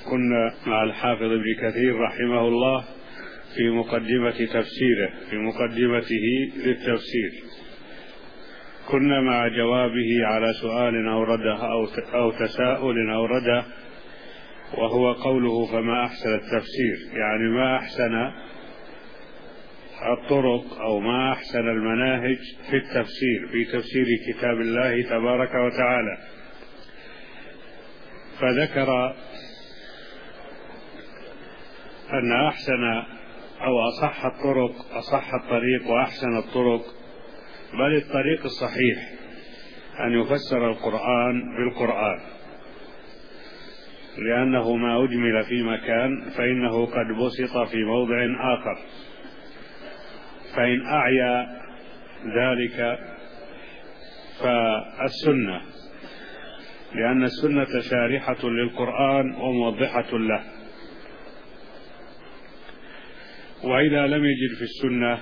كنا مع الحافظ ابن كثير رحمه الله في مقدمة تفسيره، في مقدمته للتفسير. كنا مع جوابه على سؤال أورده أو تساؤل أورده، وهو قوله فما أحسن التفسير، يعني ما أحسن الطرق أو ما أحسن المناهج في التفسير، في تفسير كتاب الله تبارك وتعالى. فذكر أن أحسن أو أصح الطريق وأحسن الطرق، بل الطريق الصحيح أن يفسر القرآن بالقرآن، لأنه ما أجمل في مكان فإنه قد بسط في موضع آخر، فإن أعيا ذلك فالسنة، لأن السنة شارحة للقرآن وموضحة له. وإذا لم يجد في السنة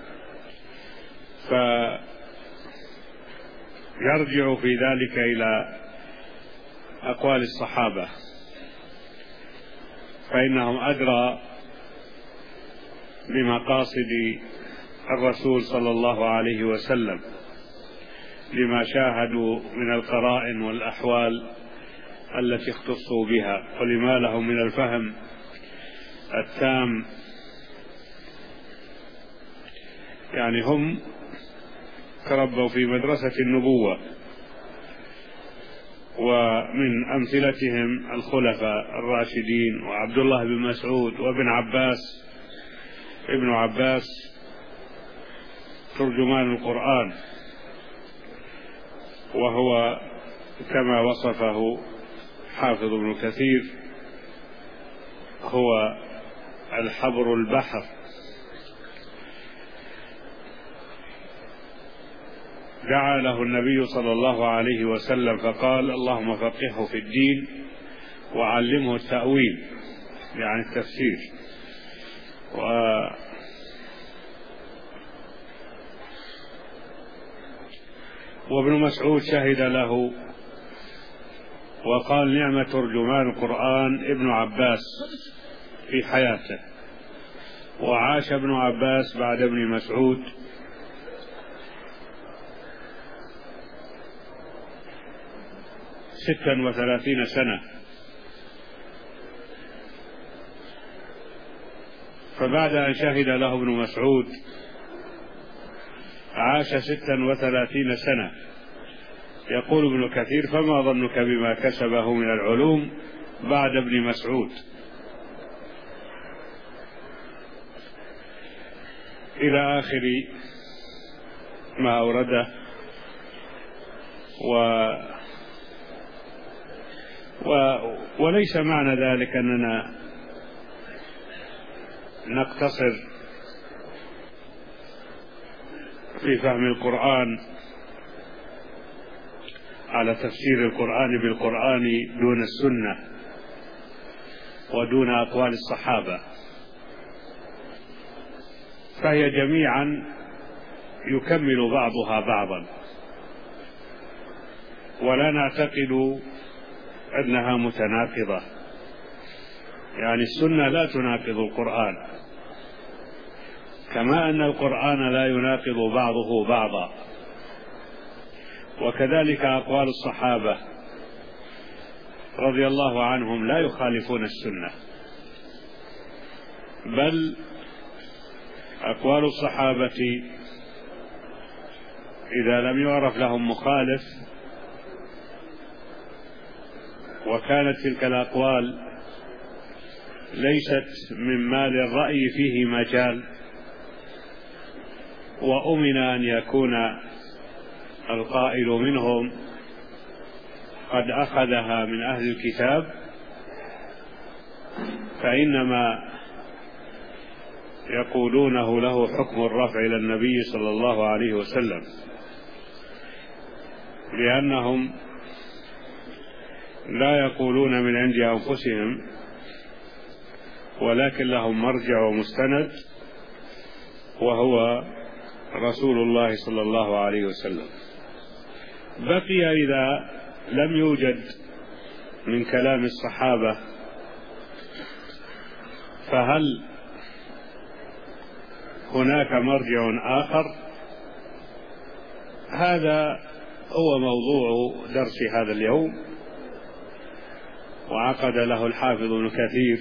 فيرجع في ذلك إلى أقوال الصحابة، فإنهم أدرى بمقاصد الرسول صلى الله عليه وسلم، لما شاهدوا من القرائن والأحوال التي اختصوا بها، ولما لهم من الفهم التام. يعني هم تربوا في مدرسة النبوة، ومن أمثلتهم الخلفاء الراشدين وعبد الله بن مسعود وابن عباس، ابن عباس ترجمان القرآن، وهو كما وصفه حافظ ابن كثير هو الحبر البحر. دعا له النبي صلى الله عليه وسلم فقال اللهم فقهه في الدين وعلمه التأويل، يعني التفسير. وابن مسعود شهد له وقال نعم ترجمان القرآن ابن عباس في حياته. وعاش ابن عباس بعد ابن مسعود 36 سنة، فبعد أن شهد له ابن مسعود عاش 36 سنة. يقول ابن كثير فما ظنك بما كسبه من العلوم بعد ابن مسعود، إلى آخر ما أورده. وليس معنى ذلك أننا نقتصر في فهم القرآن على تفسير القرآن بالقرآن دون السنة ودون أقوال الصحابة، فهي جميعا يكمل بعضها بعضا، ولا نعتقد أنها متناقضة. يعني السنة لا تناقض القرآن، كما أن القرآن لا يناقض بعضه بعضا، وكذلك أقوال الصحابة رضي الله عنهم لا يخالفون السنة، بل أقوال الصحابة إذا لم يعرف لهم مخالف وكانت تلك الأقوال ليست مما للرأي فيه مجال، وأمن أن يكون القائل منهم قد أخذها من أهل الكتاب، فإنما يقولونه له حكم الرفع إلى النبي صلى الله عليه وسلم، لأنهم لا يقولون من عند أنفسهم، ولكن لهم مرجع ومستند وهو رسول الله صلى الله عليه وسلم. بقي إذا لم يوجد من كلام الصحابة فهل هناك مرجع آخر؟ هذا هو موضوع درس هذا اليوم، وعقد له الحافظ ابن كثير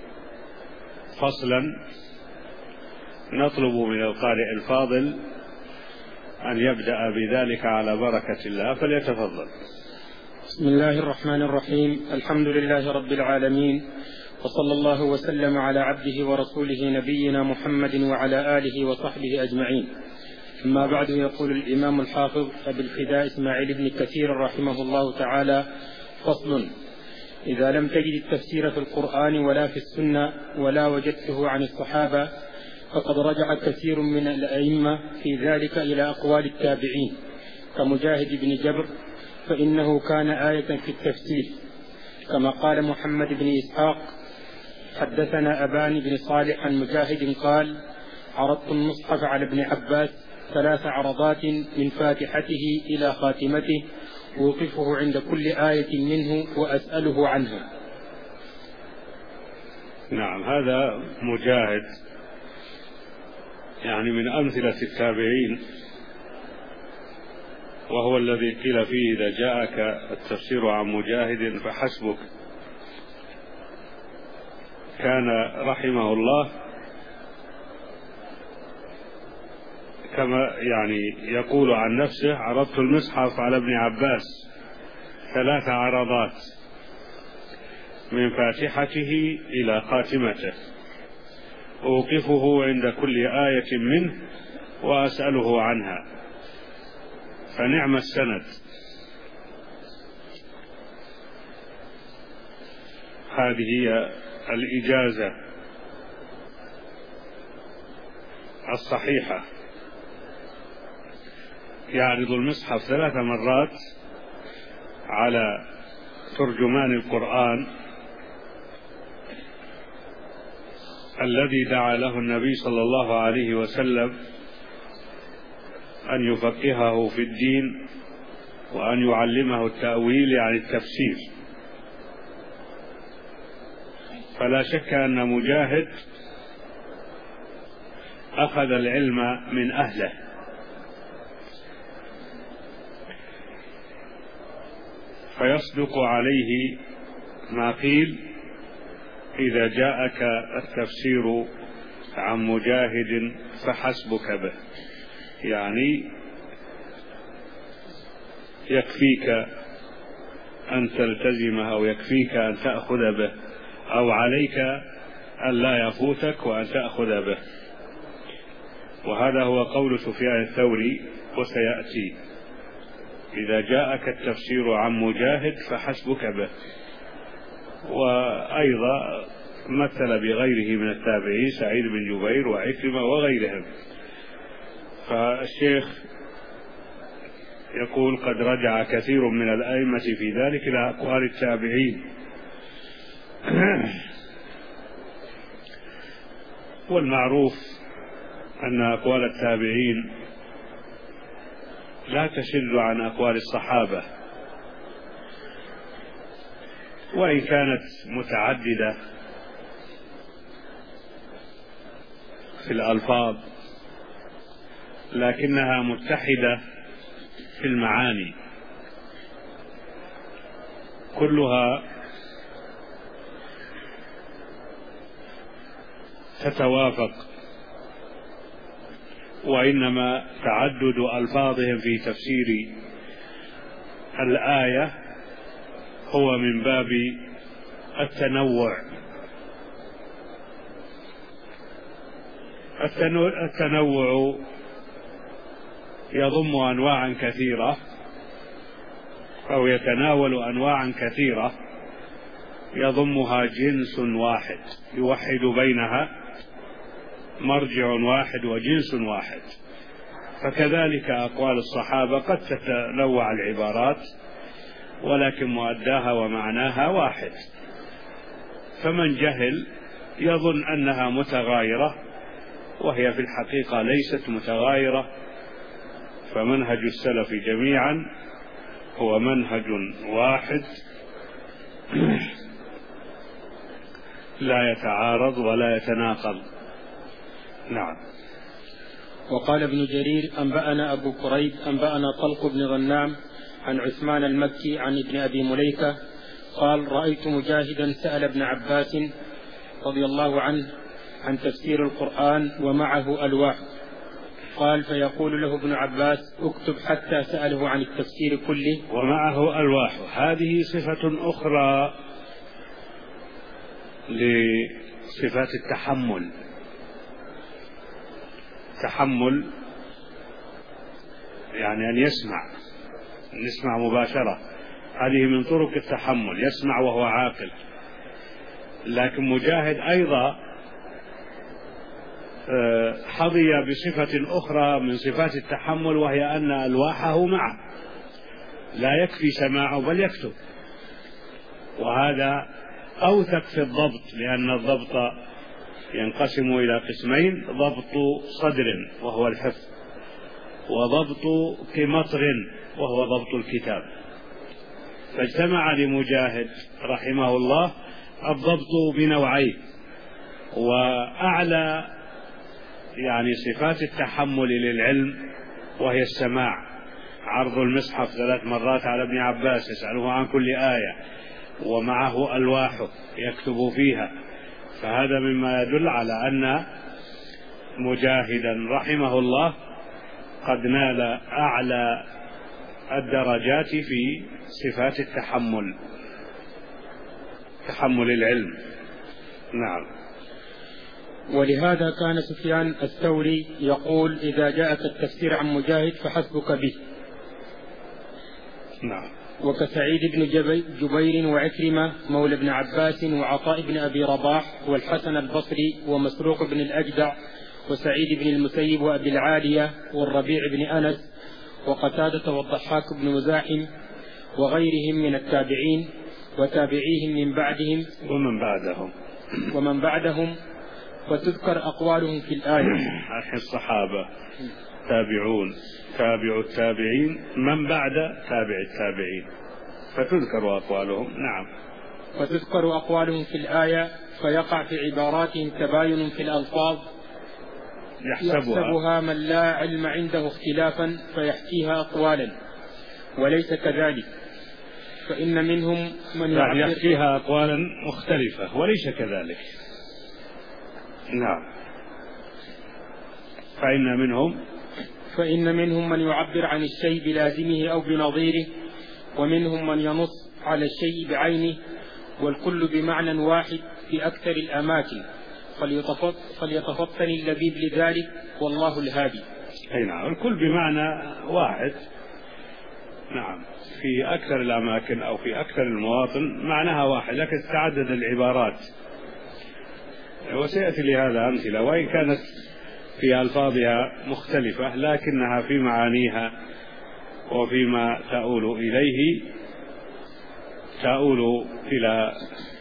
فصلا نطلب من القارئ الفاضل أن يبدأ بذلك على بركة الله، فليتفضل. بسم الله الرحمن الرحيم. الحمد لله رب العالمين، وصلى الله وسلم على عبده ورسوله نبينا محمد وعلى آله وصحبه أجمعين. أما بعد، يقول الإمام الحافظ أبي الفداء إسماعيل بن كثير رحمه الله تعالى: فصل: إذا لم تجد التفسير في القرآن ولا في السنة ولا وجدته عن الصحابة، فقد رجع كثير من الأئمة في ذلك إلى أقوال التابعين كمجاهد بن جبر، فإنه كان آية في التفسير، كما قال محمد بن إسحاق: حدثنا أبان بن صالح عن مجاهد قال: عرضت المصحف على ابن عباس 3 عرضات من فاتحته إلى خاتمته، أوقفه عند كل آية منه وأسأله عنها. نعم، هذا مجاهد يعني من أمثلة التابعين، وهو الذي قيل فيه: إذا جاءك التفسير عن مجاهد فحسبك. كان رحمه الله كما يعني يقول عن نفسه: عرضت المصحف على ابن عباس 3 عرضات من فاتحته إلى خاتمته، أوقفه عند كل آية منه وأسأله عنها. فنعم السند. هذه هي الإجازة الصحيحة. يعرض المصحف 3 مرات على ترجمان القرآن الذي دعا له النبي صلى الله عليه وسلم أن يفقهه في الدين وأن يعلمه التأويل يعني التفسير. فلا شك أن مجاهد أخذ العلم من أهله، فيصدق عليه ما قيل: إذا جاءك التفسير عن مجاهد فحسبك به، يعني يكفيك أن تلتزمه أو يكفيك أن تأخذ به، أو عليك أن لا يفوتك وأن تأخذ به. وهذا هو قول سفيان الثوري، وسيأتي: إذا جاءك التفسير عن مجاهد فحسبك به. وأيضا مثل بغيره من التابعين: سعيد بن جبير وعكرمة وغيرهم. فالشيخ يقول: قد رجع كثير من الأئمة في ذلك إلى أقوال التابعين. والمعروف أن أقوال التابعين لا تشذ عن أقوال الصحابة، وإن كانت متعددة في الألفاظ لكنها متحدة في المعاني، كلها تتوافق، وإنما تعدد ألفاظهم في تفسير الآية هو من باب التنوع. التنوع يضم أنواعا كثيرة، أو يتناول أنواعا كثيرة يضمها جنس واحد يوحد بينها مرجع واحد وجنس واحد. فكذلك أقوال الصحابة قد تتنوع العبارات ولكن مؤداها ومعناها واحد، فمن جهل يظن أنها متغايرة وهي في الحقيقة ليست متغايرة. فمنهج السلف جميعا هو منهج واحد لا يتعارض ولا يتناقض. نعم. وقال ابن جرير: أنبأنا أبو كريب أنبأنا طلق بن غنام عن عثمان المكي عن ابن أبي مليكة قال: رأيت مجاهدا سأل ابن عباس رضي الله عنه عن تفسير القرآن ومعه ألواح، قال: فيقول له ابن عباس: اكتب، حتى سأله عن التفسير كله ومعه ألواح. هذه صفة أخرى لصفات التحمل. تحمل يعني أن يسمع مباشرة، هذه من طرق التحمل، يسمع وهو عاقل. لكن مجاهد أيضا حظي بصفة أخرى من صفات التحمل، وهي أن ألواحه معه، لا يكفي سماعه بل يكتب، وهذا أوثق في الضبط، لأن الضبط ينقسم إلى قسمين: ضبط صدر وهو الحفظ، وضبط كمطر وهو ضبط الكتاب. فاجتمع لمجاهد رحمه الله الضبط بنوعين، وأعلى يعني صفات التحمل للعلم وهي السماع، عرض المصحف 3 مرات على ابن عباس يسأله عن كل آية، ومعه ألواحه يكتب فيها. فهذا مما يدل على أن مجاهدا رحمه الله قد نال أعلى الدرجات في صفات التحمل، تحمل العلم. نعم. ولهذا كان سفيان الثوري يقول: إذا جاءك التفسير عن مجاهد فحسبك به. نعم. وكسعيد بن جبير وعكرمة مولى ابن عباس وعطاء بن أبي رباح والحسن البصري ومسروق بن الأجدع وسعيد بن المسيب وأبي العالية والربيع بن أنس وقتادة والضحاك بن مزاحم وغيرهم من التابعين وتابعيهم من بعدهم ومن بعدهم وتذكر أقوالهم في الآية. الصحابة، تابعون، تابع التابعين، من بعد تابع التابعين، فتذكر أقوالهم. نعم. وتذكر أقوالهم في الآية، فيقع في عباراتهم تباين في الألفاظ يحسبها من لا علم عنده اختلافا فيحكيها أقوالا، وليس كذلك، فإن منهم من يحكيها أقوالا مختلفة وليس كذلك. نعم. فإن منهم من يعبر عن الشيء بلازمه أو بنظيره، ومنهم من ينص على الشيء بعينه، والكل بمعنى واحد في أكثر الأماكن، فليتفطن اللبيب لذلك، والله الهادي. أي نعم، الكل بمعنى واحد. نعم، في أكثر الأماكن أو في أكثر المواطن معناها واحد، لكن تعدد العبارات، وسيأتي لهذا أمثلة، وإن كانت في ألفاظها مختلفة لكنها في معانيها وفيما تؤول إليه تؤول إلى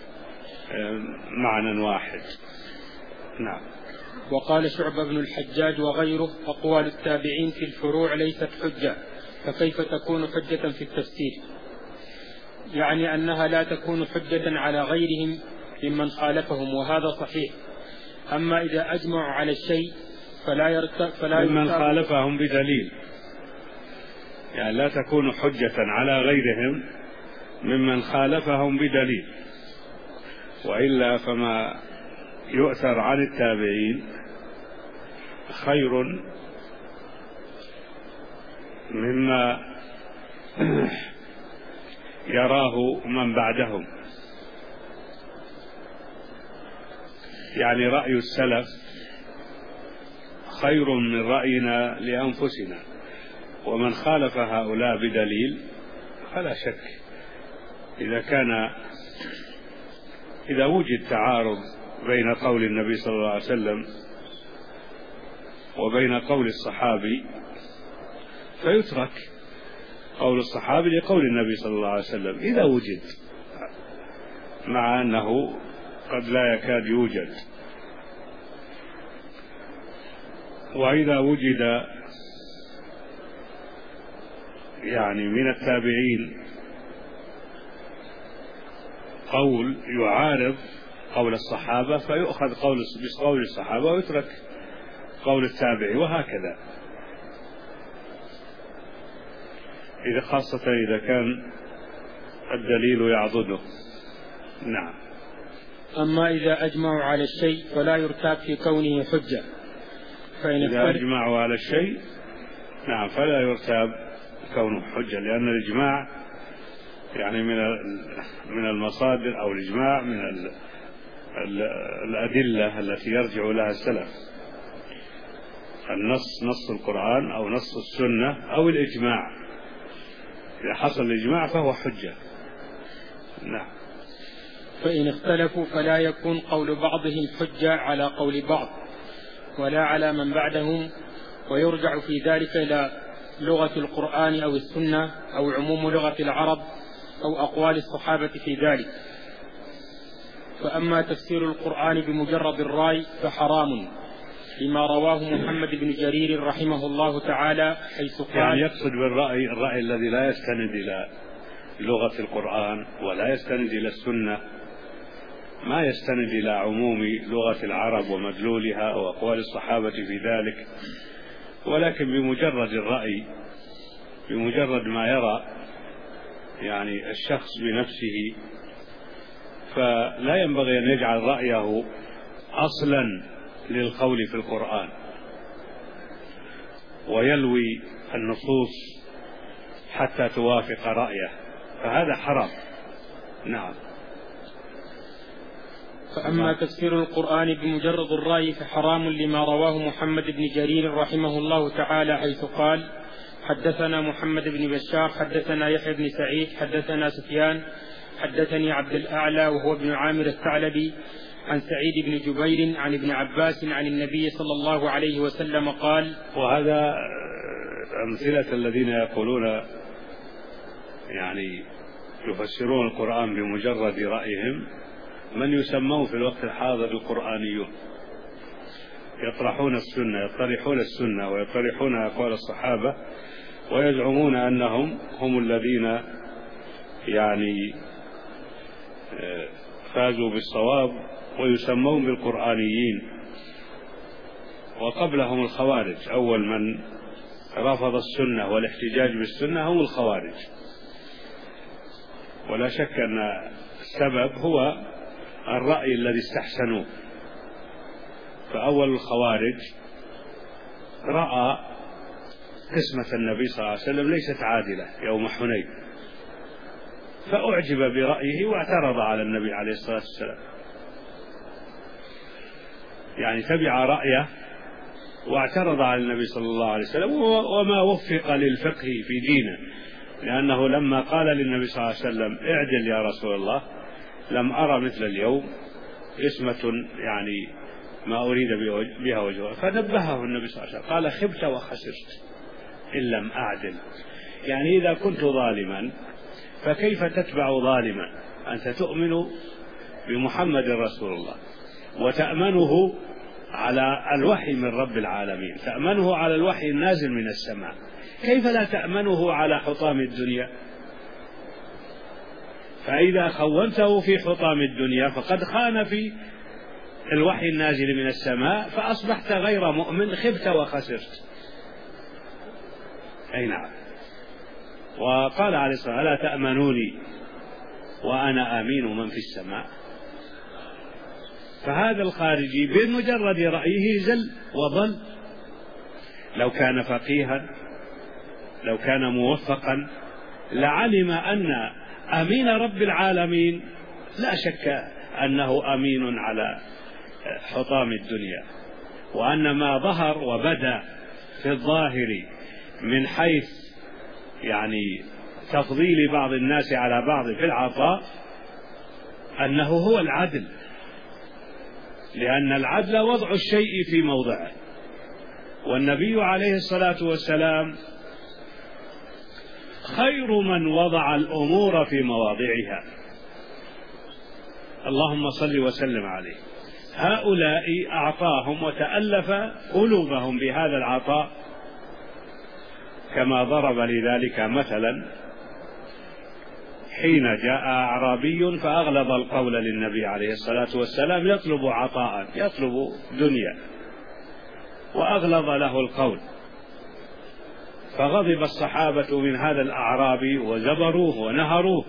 معنى واحد. نعم. وقال شعبة بن الحجاج وغيره: أقوال التابعين في الفروع ليست حجة، فكيف تكون حجة في التفسير؟ يعني أنها لا تكون حجة على غيرهم ممن خالفهم، وهذا صحيح. أما إذا أجمعوا على الشيء فلا ممن خالفهم بدليل، يعني لا تكون حجة على غيرهم ممن خالفهم بدليل، وإلا فما يؤثر عن التابعين خير مما يراه من بعدهم. يعني رأي السلف خير من رأينا لأنفسنا، ومن خالف هؤلاء بدليل فلا شك إذا وجد تعارض بين قول النبي صلى الله عليه وسلم وبين قول الصحابي فيترك قول الصحابي لقول النبي صلى الله عليه وسلم إذا وجد، مع أنه قد لا يكاد يوجد. وإذا وجد يعني من التابعين قول يعارض قول الصحابة فيؤخذ بقول الصحابة ويترك قول التابعي، وهكذا، إذا خاصة إذا كان الدليل يعضده. نعم. أما إذا أجمعوا على الشيء فلا يرتاب في كونه حجة، إذا أجمعوا على الشيء نعم فلا يرتاب كونه حجة، لأن الإجماع يعني من المصادر، أو الإجماع من الأدلة التي يرجع لها السلف، النص، نص القرآن أو نص السنة أو الإجماع، إذا حصل الإجماع فهو حجة. نعم. فإن اختلفوا فلا يكون قول بعضهم حجة على قول بعض ولا على من بعدهم، ويرجع في ذلك إلى لغة القرآن أو السنة أو عموم لغة العرب أو أقوال الصحابة في ذلك. فأما تفسير القرآن بمجرد الرأي فحرام، لما رواه محمد بن جرير رحمه الله تعالى حيث قال، يعني يقصد بالرأي الرأي الذي لا يستند إلى لغة القرآن ولا يستند إلى السنة، ما يستند إلى عموم لغة العرب ومدلولها وأقوال الصحابة في ذلك، ولكن بمجرد الرأي، بمجرد ما يرى يعني الشخص بنفسه، فلا ينبغي أن يجعل رأيه أصلا للقول في القرآن ويلوي النصوص حتى توافق رأيه، فهذا حرام. نعم. فأما تفسير القرآن بمجرد الرأي فحرام، لما رواه محمد بن جرير رحمه الله تعالى حيث قال: حدثنا محمد بن بشار حدثنا يحيى بن سعيد حدثنا سفيان حدثني عبد الأعلى وهو ابن عامر الثعلبي عن سعيد بن جبير عن ابن عباس عن النبي صلى الله عليه وسلم قال. وهذا أمثلة الذين يقولون يعني يفسرون القرآن بمجرد رأيهم، من يسمون في الوقت الحاضر القرآنيون، يطرحون السنة ويطرحون أقوال الصحابة، ويزعمون أنهم هم الذين يعني فازوا بالصواب، ويسمون بالقرآنيين. وقبلهم الخوارج، أول من رفض السنة والاحتجاج بالسنة هم الخوارج، ولا شك أن السبب هو الرأي الذي استحسنوه. فأول الخوارج رأى قسمة النبي صلى الله عليه وسلم ليست عادلة يوم حنين، فأعجب برأيه واعترض على النبي عليه الصلاة والسلام، يعني تبع رأيه واعترض على النبي صلى الله عليه وسلم، وما وفق للفقه في دينه، لأنه لما قال للنبي صلى الله عليه وسلم: اعدل يا رسول الله، لم أرى مثل اليوم قسمة يعني ما أريد بها وجهه، فنبهه النبي صلى الله عليه وسلم قال: خبت وخسرت إن لم أعدل. يعني إذا كنت ظالما فكيف تتبع ظالما؟ أنت تؤمن بمحمد رسول الله وتأمنه على الوحي من رب العالمين، تأمنه على الوحي النازل من السماء، كيف لا تأمنه على حطام الدنيا؟ فإذا خونته في حطام الدنيا فقد خان في الوحي النازل من السماء، فأصبحت غير مؤمن، خبت وخسرت. أي نعم. وقال عليه الصلاة والسلام: ألا تأمنوني وأنا آمين من في السماء. فهذا الخارجي بمجرد رأيه زل وضل. لو كان فقيها، لو كان موفقا، لعلم أن أمين رب العالمين لا شك أنه أمين على حطام الدنيا، وأن ما ظهر وبدأ في الظاهر من حيث يعني تفضيل بعض الناس على بعض في العطاء أنه هو العدل، لأن العدل وضع الشيء في موضعه، والنبي عليه الصلاة والسلام خير من وضع الأمور في مواضعها، اللهم صل وسلم عليه. هؤلاء أعطاهم وتألف قلوبهم بهذا العطاء، كما ضرب لذلك مثلا حين جاء أعرابي فأغلظ القول للنبي عليه الصلاة والسلام يطلب عطاء، يطلب دنيا، وأغلظ له القول، فغضب الصحابة من هذا الأعرابي وزبروه ونهروه،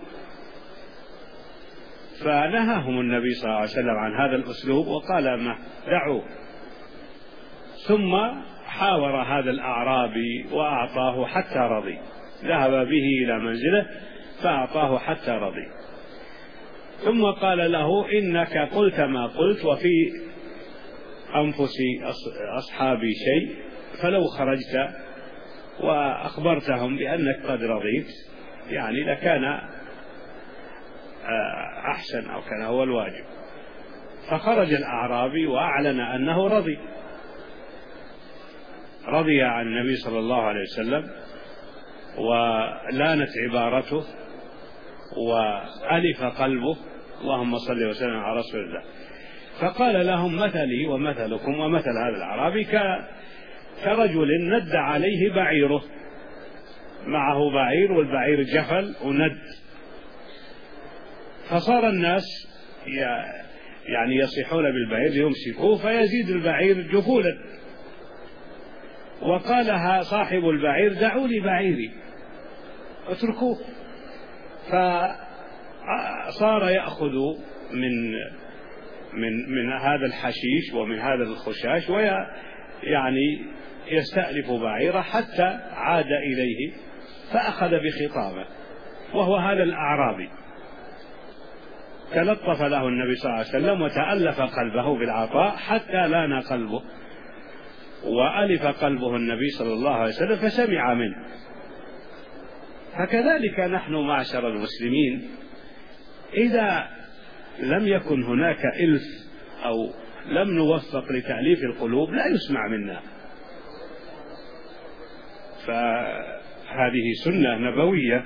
فنهاهم النبي صلى الله عليه وسلم عن هذا الأسلوب وقال ما دعوه. ثم حاور هذا الأعرابي وأعطاه حتى رضي، ذهب به إلى منزله فأعطاه حتى رضي، ثم قال له إنك قلت ما قلت وفي أنفس أصحابي شيء، فلو خرجت وأخبرتهم بأنك قد رضيت يعني لكان أحسن أو كان هو الواجب. فخرج الأعرابي وأعلن أنه رضي عن النبي صلى الله عليه وسلم، ولانت عبارته وألف قلبه، اللهم صل وسلم على رسول الله. فقال لهم مثلي ومثلكم ومثل هذا الأعرابي كرجل ند عليه بعيره، معه بعير والبعير جفل وند، فصار الناس يعني يصيحون بالبعير ليمسكوه فيزيد البعير جفولا، وقالها صاحب البعير دعوا لي بعيري اتركوه، فصار يأخذ من هذا الحشيش ومن هذا الخشاش ويعني يستألف بعيره حتى عاد إليه فأخذ بخطامه، وهو هذا الأعرابي. تلطف له النبي صلى الله عليه وسلم وتألف قلبه بالعطاء حتى لان قلبه، وألف قلبه النبي صلى الله عليه وسلم فسمع منه. فكذلك نحن معشر المسلمين إذا لم يكن هناك إلف أو لم نوفق لتأليف القلوب لا يسمع منا، فهذه سنة نبوية.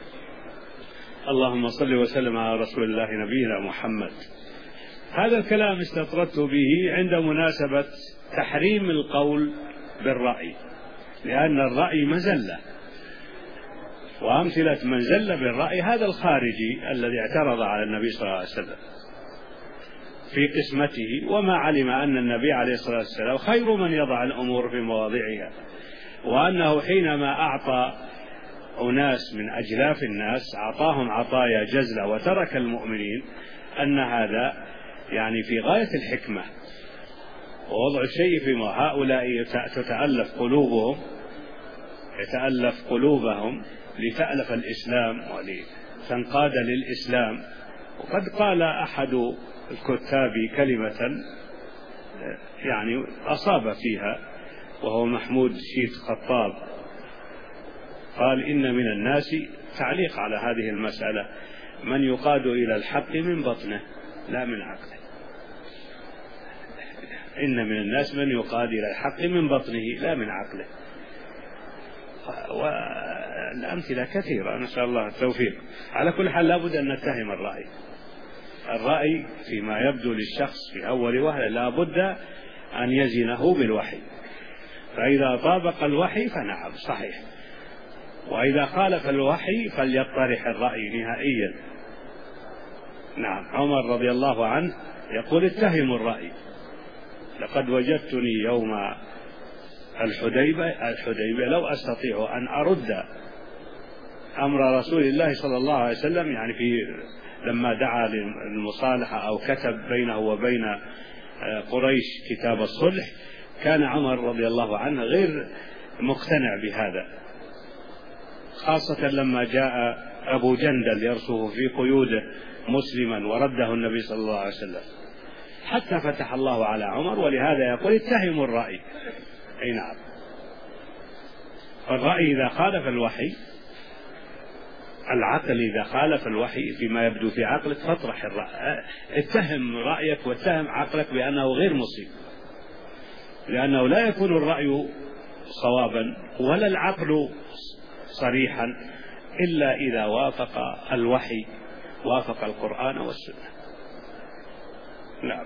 اللهم صل وسلم على رسول الله نبينا محمد. هذا الكلام استطردت به عند مناسبة تحريم القول بالرأي، لأن الرأي مزلة، وأمثلة من زل بالرأي هذا الخارجي الذي اعترض على النبي صلى الله عليه وسلم في قسمته، وما علم أن النبي عليه الصلاة والسلام خير من يضع الأمور في مواضعها، وأنه حينما أعطى أناس من أجلاف الناس أعطاهم عطايا جزلة وترك المؤمنين، أن هذا يعني في غاية الحكمة ووضع الشيء في هؤلاء تتألف قلوبهم، يتألف قلوبهم لتألف الإسلام ولتنقاد للإسلام. وقد قال أحد الكتاب كلمة يعني أصاب فيها، وهو محمود شيت خطاب، قال إن من الناس، تعليق على هذه المسألة، من يقاد إلى الحق من بطنه لا من عقله. إن من الناس من يقاد إلى الحق من بطنه لا من عقله. والأمثلة كثيرة، نسأل الله التوفيق. على كل حال لابد أن نتهم الرأي فيما يبدو للشخص في أول وهلة لابد أن يزنه بالوحي، فإذا طابق الوحي فنعم صحيح، وإذا خالف الوحي فليطرح الرأي نهائيا. نعم، عمر رضي الله عنه يقول اتهموا الرأي، لقد وجدتني يوم الحديبية لو أستطيع أن أرد أمر رسول الله صلى الله عليه وسلم، يعني لما دعا للمصالحة أو كتب بينه وبين قريش كتاب الصلح، كان عمر رضي الله عنه غير مقتنع بهذا، خاصة لما جاء أبو جندل يرسوه في قيوده مسلما ورده النبي صلى الله عليه وسلم، حتى فتح الله على عمر. ولهذا يقول اتهموا الرأي. أي نعم، الرأي إذا خالف الوحي، العقل إذا خالف الوحي فيما يبدو في عقلك فاطرح الرأي، اتهم رأيك واتهم عقلك بأنه غير مصيب، لأنه لا يكون الرأي صوابا ولا العقل صريحا إلا إذا وافق الوحي، وافق القرآن والسنة. نعم.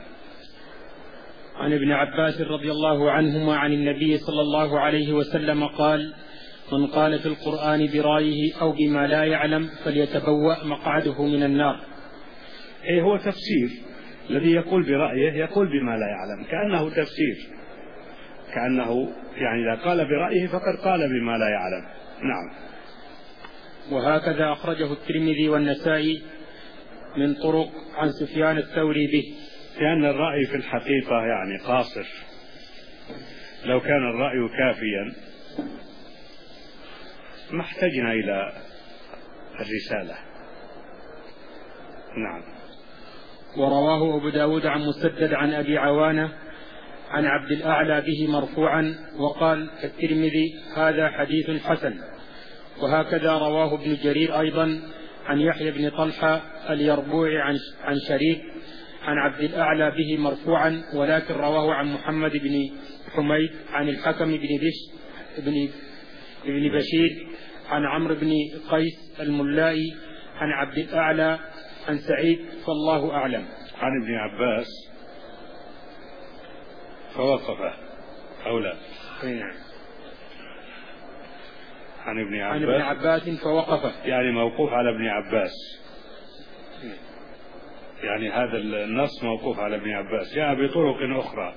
عن ابن عباس رضي الله عنهما عن النبي صلى الله عليه وسلم قال: من قال في القرآن برأيه أو بما لا يعلم فليتبوأ مقعده من النار. إيه هو تفسير، الذي يقول برأيه يقول بما لا يعلم، كأنه تفسير، كأنه يعني إذا قال برأيه فقد قال بما لا يعلم. نعم. وهكذا أخرجه الترمذي والنسائي من طرق عن سفيان الثوري به. لأن الرأي في الحقيقة يعني قاصر، لو كان الرأي كافيا ما احتجنا إلى الرسالة. نعم. ورواه أبو داود عن مسدد عن أبي عوانة عن عبد الأعلى به مرفوعا، وقال الترمذي هذا حديث حسن. وهكذا رواه ابن جرير أيضا عن يحيى بن طلحة اليربوعي عن شريك عن عبد الأعلى به مرفوعا، ولكن رواه عن محمد بن حميد عن الحكم بن بشير عن عمرو بن قيس الملائي عن عبد الأعلى عن سعيد، فالله أعلم. عن ابن عباس فوقفه أو لا؟ عن ابن عباس فوقفه، يعني موقوف على ابن عباس، يعني هذا النص موقوف على ابن عباس. جاء بطرق أخرى،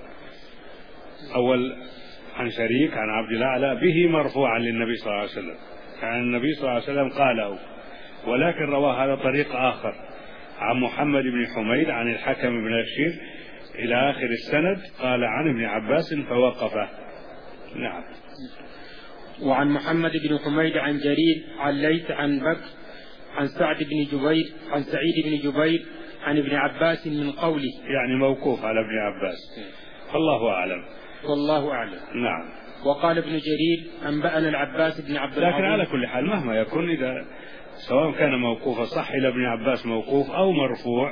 أول عن شريك عن عبد الأعلى به مرفوعا للنبي صلى الله عليه وسلم، يعني النبي صلى الله عليه وسلم قاله، ولكن رواه هذا طريق آخر عن محمد بن حميد عن الحكم بن بشير إلى آخر السند، قال عن ابن عباس فوقفه. نعم. وعن محمد بن حميد عن جرير عن ليث عن بكر عن سعيد بن جبير عن ابن عباس من قوله، يعني موقوف على ابن عباس. والله أعلم. والله أعلم. نعم. وقال ابن جرير أنبأنا العباس بن عبد العظيم. لكن على كل حال مهما يكون، إذا سواء كان موقوفا صح إلى ابن عباس موقوف أو مرفوع،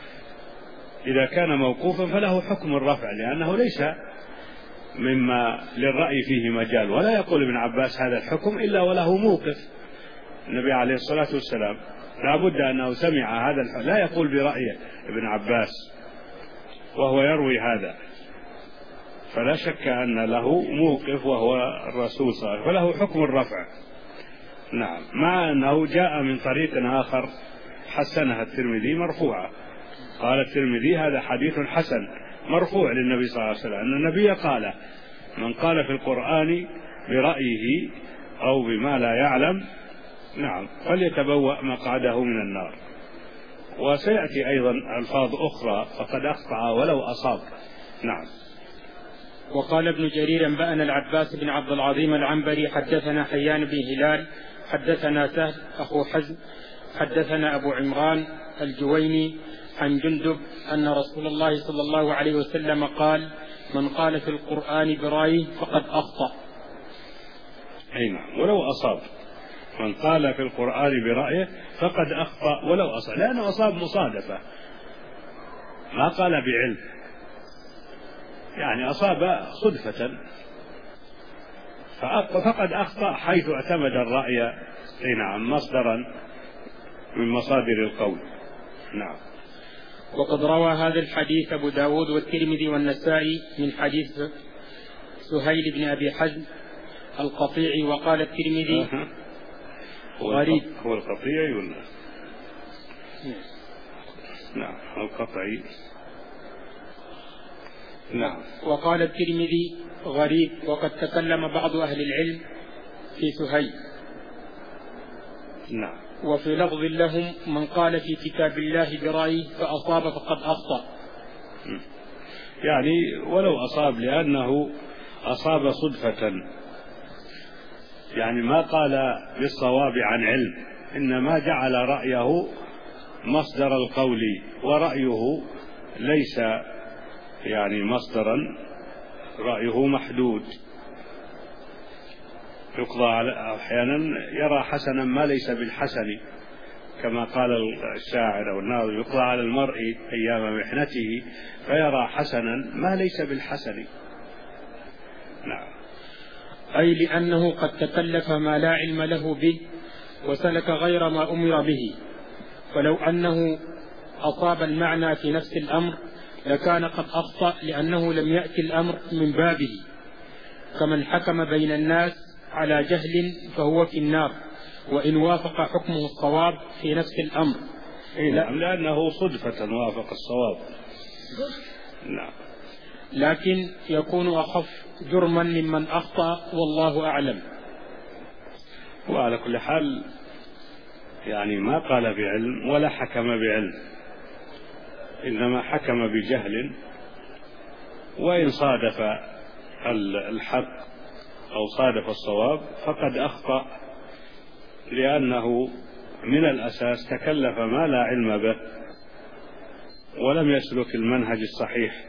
إذا كان موقوفا فله حكم الرفع، لأنه ليس مما للرأي فيه مجال، ولا يقول ابن عباس هذا الحكم إلا وله موقف. النبي عليه الصلاة والسلام لا بد أنه سمع هذا الحكم، لا يقول برأيه ابن عباس وهو يروي هذا، فلا شك أن له موقف وهو الرسول صلى الله عليه وسلم، فله حكم الرفع. نعم. مع أنه جاء من طريق آخر حسنها الترمذي مرفوعة، قال الترمذي هذا حديث حسن مرفوع للنبي صلى الله عليه وسلم، أن النبي قال من قال في القرآن برأيه أو بما لا يعلم، نعم، فليتبوأ مقعده من النار. وسيأتي أيضا ألفاظ أخرى فقد أخطأ ولو أصاب. نعم. وقال ابن جرير أنبأنا العباس بن عبد العظيم العنبري حدثنا حيان بن هلال حدثنا سهل أخو حزم حدثنا أبو عمران الجويني عن جندب أن رسول الله صلى الله عليه وسلم قال من قال في القرآن برأيه فقد أخطأ. أي نعم، ولو أصاب. من قال في القرآن برأيه فقد أخطأ ولو أصاب، لأنه أصاب مصادفة، ما قال بعلم، يعني أصاب صدفة، فقد أخطأ حيث اعتمد الرأي أي نعم مصدرا من مصادر القول. نعم. وقد روى هذا الحديث أبو داود والترمذي والنسائي من حديث سهيل بن أبي حزم القطيعي، وقال الترمذي غريب. هو القطيعي ولا؟ نعم القطعي. نعم. وقال الترمذي غريب، وقد تكلم بعض أهل العلم في سهيل. نعم. وفي لفظ لهم من قال في كتاب الله برأيه فأصاب فقد أخطأ، يعني ولو أصاب لأنه أصاب صدفة، يعني ما قال بالصواب عن علم، إنما جعل رأيه مصدر القول، ورأيه ليس يعني مصدرا، رأيه محدود، يقضى على أحيانا يرى حسنا ما ليس بالحسن، كما قال الشاعر أو الناظم يقضى على المرء أيام محنته فيرى حسنا ما ليس بالحسن. نعم. أي لأنه قد تكلف ما لا علم له به وسلك غير ما أمر به، فلو أنه أصاب المعنى في نفس الأمر لكان قد أخطأ، لأنه لم يأتي الأمر من بابه، كمن حكم بين الناس على جهل فهو في النار، وإن وافق حكمه الصواب في نفس الأمر. نعم، لأنه صدفة وافق الصواب. نعم. لكن يكون أخف جرما ممن أخطأ، والله أعلم. وعلى كل حال يعني ما قال بعلم ولا حكم بعلم، إنما حكم بجهل، وإن صادف الحق أو صادف الصواب فقد أخطأ، لأنه من الأساس تكلف ما لا علم به ولم يسلك المنهج الصحيح.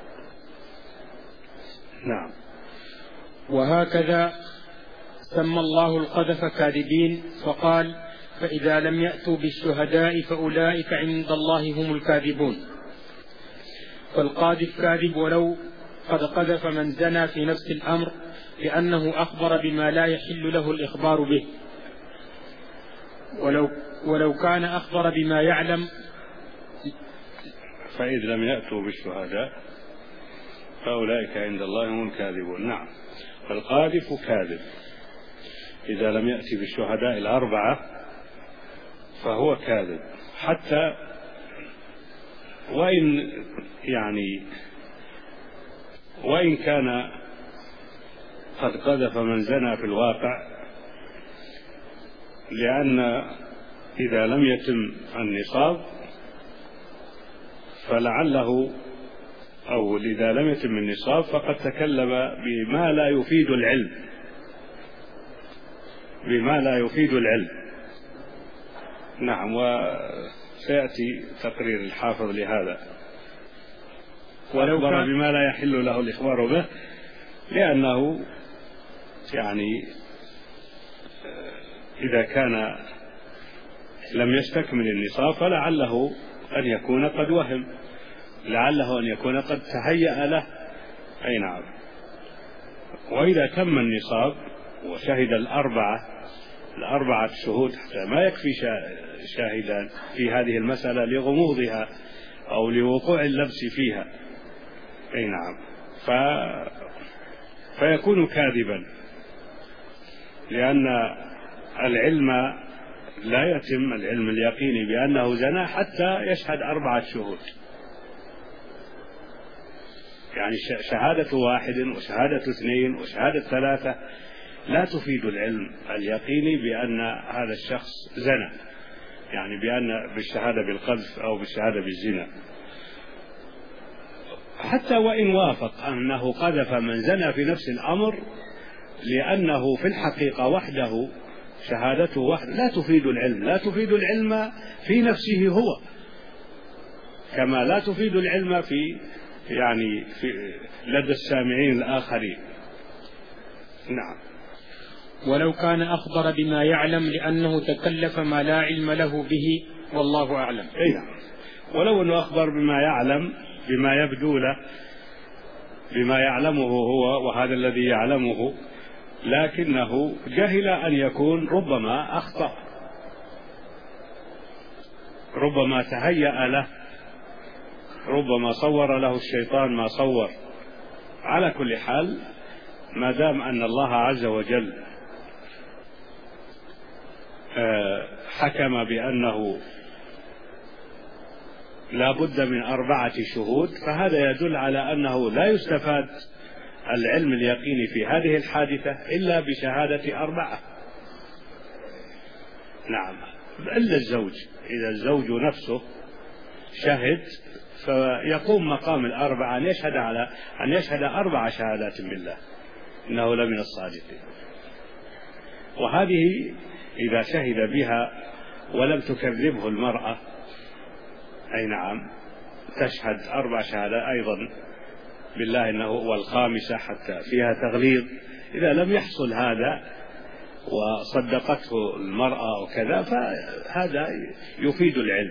نعم. وهكذا سمى الله القذف كاذبين، فقال: فإذا لم يأتوا بالشهداء فأولئك عند الله هم الكاذبون. فالقاذف كاذب ولو قد قذف من زنى في نفس الأمر، لأنه أخبر بما لا يحل له الإخبار به، ولو كان أخبر بما يعلم. فإذ لم يأتوا بالشهداء فأولئك عند الله هم الكاذبون. نعم. فالقاذف كاذب إذا لم يأتي بالشهداء الأربعة فهو كاذب، حتى وإن كان قد قذف من زنى في الواقع، لأن إذا لم يتم النصاب فلعله، أو إذا لم يتم النصاب فقد تكلم بما لا يفيد العلم. نعم. وسيأتي تقرير الحافظ لهذا. وأخبر بما لا يحل له الإخبار به، لأنه إذا كان لم يستكمل النصاب فلعله أن يكون قد وهم، لعله أن يكون قد تهيأ له. أي نعم. وإذا تم النصاب وشهد الأربعة شهود، حتى ما يكفي شاهدان في هذه المسألة لغموضها أو لوقوع اللبس فيها. أي نعم. فيكون كاذبا، لأن العلم لا يتم العلم اليقيني بأنه زنى حتى يشهد 4 شهود. يعني شهادة 1 وشهادة 2 وشهادة 3 لا تفيد العلم اليقيني بأن هذا الشخص زنى، يعني بأن بالشهادة بالقذف أو بالشهادة بالزنا. حتى وإن وافق أنه قذف من زنى في نفس الأمر، لأنه في الحقيقة وحده شهادته وحده لا تفيد العلم في نفسه هو، كما لا تفيد العلم في لدى السامعين الآخرين. نعم. ولو كان أخبر بما يعلم، لأنه تكلف ما لا علم له به، والله أعلم. أي نعم. ولو أنه أخبر بما يعلم، بما يبدو له، بما يعلمه هو وهذا الذي يعلمه، لكنه جهل أن يكون ربما أخطأ، ربما تهيأ له، ربما صور له الشيطان ما صور. على كل حال، ما دام أن الله عز وجل حكم بأنه لا بد من 4 شهود، فهذا يدل على أنه لا يستفاد العلم اليقيني في هذه الحادثة إلا بشهادة 4. نعم. إلا الزوج، إذا الزوج نفسه شهد فيقوم مقام 4 أن يشهد 4 شهادات بالله إنه لمن الصادقين. وهذه إذا شهد بها ولم تكذبه المرأة، أي نعم، تشهد 4 شهادات أيضا بالله إنه هو الخامسة، حتى فيها تغليظ. إذا لم يحصل هذا وصدقته المرأة وكذا فهذا يفيد العلم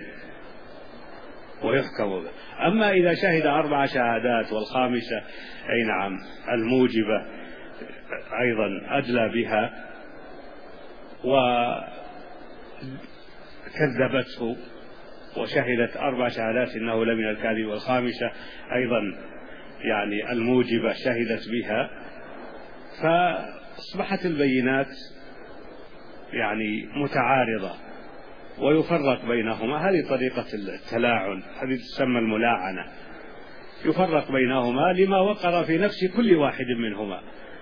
ويحكم به. أما إذا شهد 4 شهادات والخامسة أي نعم الموجبة أيضا أدلى بها وكذبته وشهدت 4 شهادات إنه لمن الكاذب، والخامسة أيضا الموجبة شهدت بها، أصبحت البينات يعني متعارضة ويفرق بينهما. هذه طريقة التلاعن، هذه تسمى الملاعنة. يفرق بينهما لما وقر في نفس كل واحد منهما،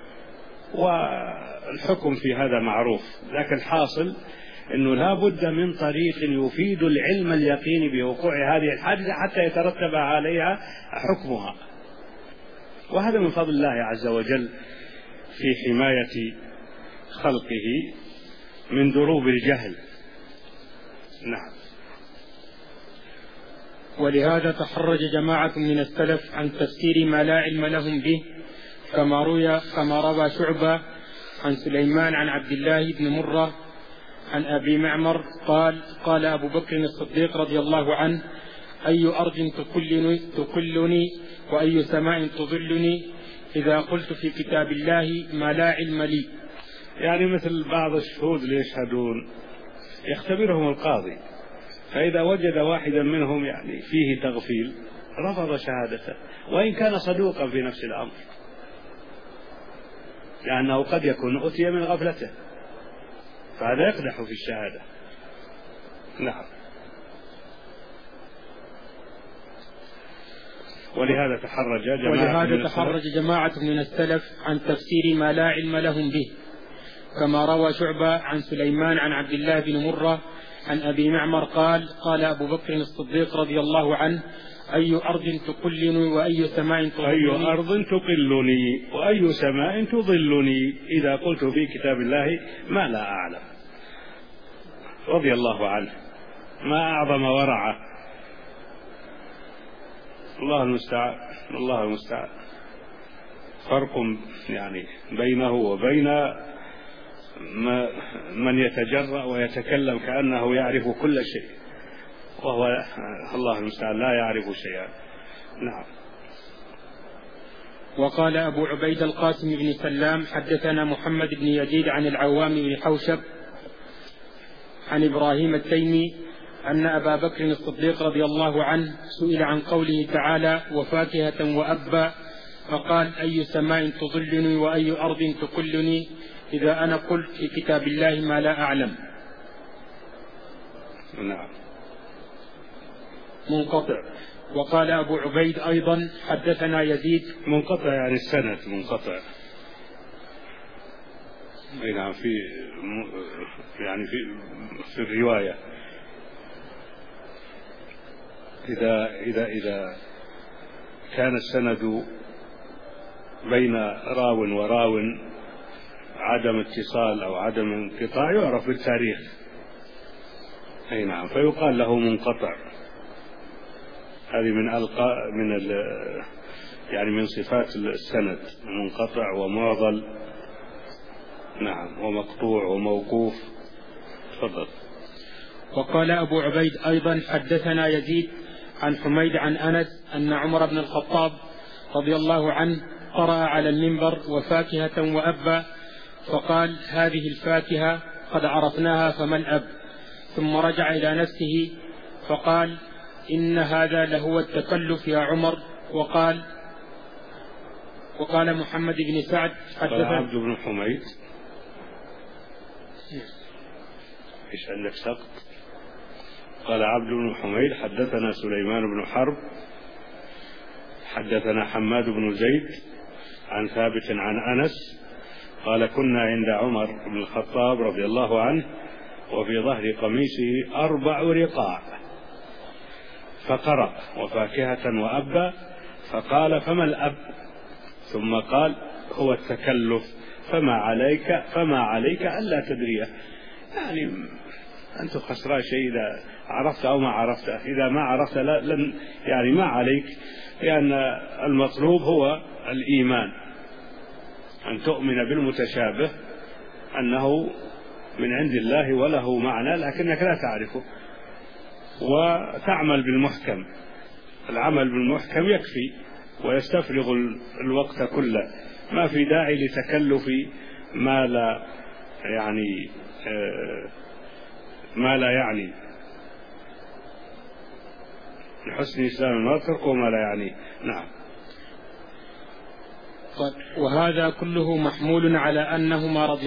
والحكم في هذا معروف. لكن الحاصل أنه لا بد من طريق يفيد العلم اليقين بوقوع هذه الحادثة حتى يترتب عليها حكمها، وهذا من فضل الله عز وجل في حماية خلقه من دروب الجهل. نعم. ولهذا تحرج جماعة من السلف عن تفسير ما لا علم لهم به، كما روى شعبة عن سليمان عن عبد الله بن مرة عن أبي معمر قال أبو بكر الصديق رضي الله عنه: أي أرض تكلني وأي سماء تظلني إذا قلت في كتاب الله ما لا علم لي. يعني مثل بعض الشهود اللي يشهدون يختبرهم القاضي، فإذا وجد واحدا منهم يعني فيه تغفيل رفض شهادته وإن كان صدوقا في نفس الأمر، لأنه قد يكون أتي من غفلته، فهذا يقدح في الشهادة. نعم. ولهذا تحرج جماعة من السلف عن تفسير ما لا علم لهم به، كما روى شعبة عن سليمان عن عبد الله بن مرة عن أبي معمر قال أبو بكر الصديق رضي الله عنه: أي أرض تقلني وأي سماء تظلني. أي أرض تقلني وأي سماء تظلني إذا قلت في كتاب الله ما لا أعلم. رضي الله عنه، ما أعظم ورعه. الله المستعان. فرق يعني بينه وبين من يتجرأ ويتكلم كأنه يعرف كل شيء، وهو الله المستعان لا يعرف شيئا. نعم. وقال أبو عبيد القاسم بن سلام: حدثنا محمد بن يزيد عن العوام بن حوشب عن إبراهيم التيمي أن أبا بكر الصديق رضي الله عنه سئل عن قوله تعالى: وفاكهة وأبا، فقال: أي سماء تظلني وأي أرض تكلني إذا أنا قلت في كتاب الله ما لا أعلم. نعم. منقطع. وقال أبو عبيد أيضا: حدثنا يزيد. منقطع يعني السند منقطع. نعم. في الرواية إذا كان السند بين راو وراو عدم اتصال أو عدم انقطاع يعرف بالتاريخ. أي نعم. فيقال له منقطع. هذه من صفات السند: منقطع ومعضل. نعم. ومقطوع وموقوف. تفضل. وقال أبو عبيد أيضا: حدثنا يزيد عن حميد عن أنس أن عمر بن الخطاب رضي الله عنه قرأ على المنبر: وفاكهة وأبا، فقال: هذه الفاكهة قد عرفناها فما الأب؟ ثم رجع إلى نفسه فقال: إن هذا لهو التكلف يا عمر. وقال محمد بن سعد: حدثنا عبد بن حميد. إيش عندك سقط؟ قال عبد بن حميد: حدثنا سليمان بن حرب حدثنا حماد بن زيد عن ثابت عن أنس قال: كنا عند عمر بن الخطاب رضي الله عنه وفي ظهر قميصه 4 رقاع، فقرأ: وفاكهة وأبا، فقال: فما الأب؟ ثم قال: هو التكلف، فما عليك ألا تدريه. يعني أنت خسران شيء إذا عرفت أو ما عرفت. إذا ما عرفت لن يعني ما عليك، لأن المطلوب هو الإيمان، أن تؤمن بالمتشابه أنه من عند الله وله معنى لكنك لا تعرفه، وتعمل بالمحكم. العمل بالمحكم يكفي ويستفرغ الوقت كله، ما في داعي لتكلف ما لا يعني لحسن إسلام المرء تركه ما لا يعني. نعم. وهذا كله محمول على أنهما رضي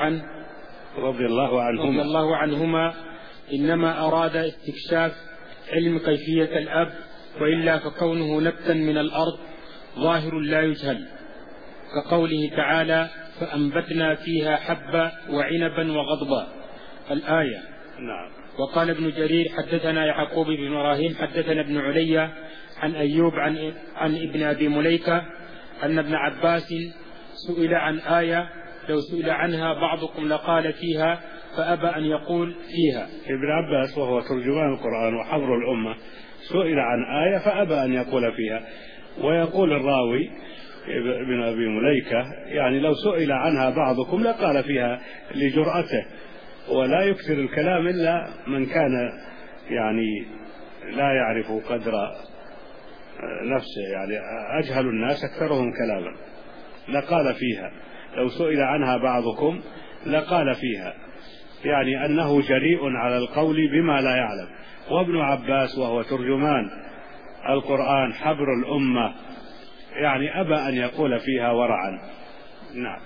الله عنهما إنما أراد استكشاف علم كيفية الأب، وإلا فكونه نبتا من الأرض ظاهر لا يجهل، كقوله تعالى فأنبتنا فيها حبا وعنبا وغضبا الآية. نعم. وقال ابن جرير حدثنا يعقوب بن إبراهيم حدثنا ابن علي عن أيوب عن ابن أبي مليكة أن ابن عباس سئل عن آية لو سئل عنها بعضكم لقال فيها فأبى أن يقول فيها. ابن عباس وهو ترجمان القرآن وحبر الأمة سئل عن آية فأبى أن يقول فيها، ويقول الراوي ابن أبي مليكة يعني لو سئل عنها بعضكم لقال فيها لجرأته، ولا يكثر الكلام إلا من كان يعني لا يعرف قدر نفسه، يعني أجهل الناس أكثرهم كلاما، لقال فيها لو سئل عنها بعضكم لقال فيها، يعني أنه جريء على القول بما لا يعلم. وابن عباس وهو ترجمان القرآن حبر الأمة يعني أبى أن يقول فيها ورعا. نعم.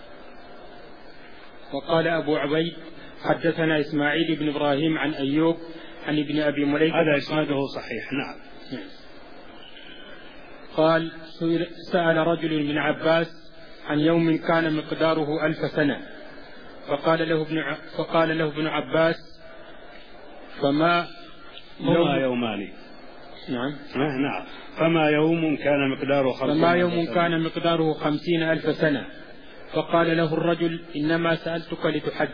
وقال أبو عبيد حدثنا إسماعيل بن إبراهيم عن أيوب عن ابن أبي مليكة، هذا إسناده صحيح. نعم. قال سأل رجل من عباس عن يوم كان مقداره 1000 سنة، فقال له ابن عباس فما يومان. نعم. نعم. فما يوم كان مقداره 50,000 سنة. فقال له الرجل إنما سألتك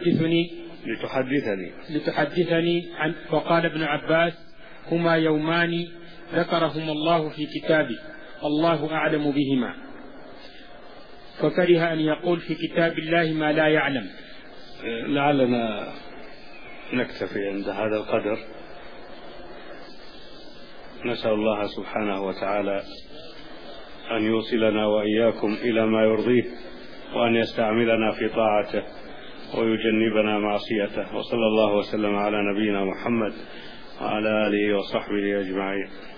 لتحدثني عن. فقال ابن عباس هما يومان ذكرهما الله في كتابه الله أعلم بهما، فكره أن يقول في كتاب الله ما لا يعلم. لعلنا نكتفي عند هذا القدر. نسأل الله سبحانه وتعالى أن يوصلنا وإياكم إلى ما يرضيه، وأن يستعملنا في طاعته ويجنبنا معصيته، وصلى الله وسلم على نبينا محمد وعلى آله وصحبه أجمعين.